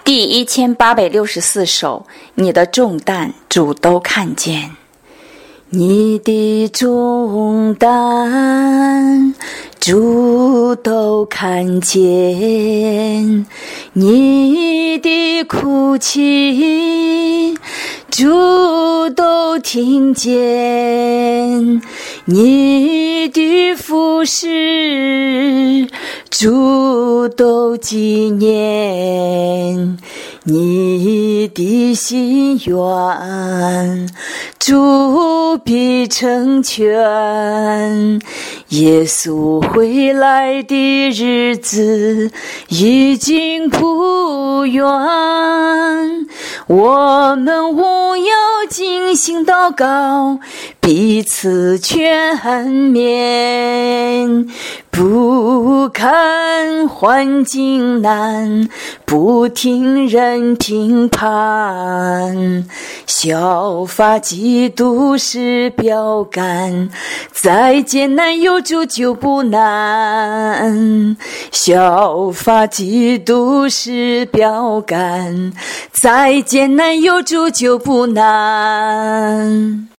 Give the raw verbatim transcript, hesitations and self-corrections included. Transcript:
第一千八百六十四首，你的重担主都看见。你的重担主都看见，你的哭泣主都听见，你的服侍主都纪念，你的心愿主必成全。耶稣回来的日子已经不远，我们务要尽心祷告，彼此劝勉，不看环境难，不听人评判，效法基督是标杆，再艰难有主就不难，效法基督是标杆，再艰难有主就不难。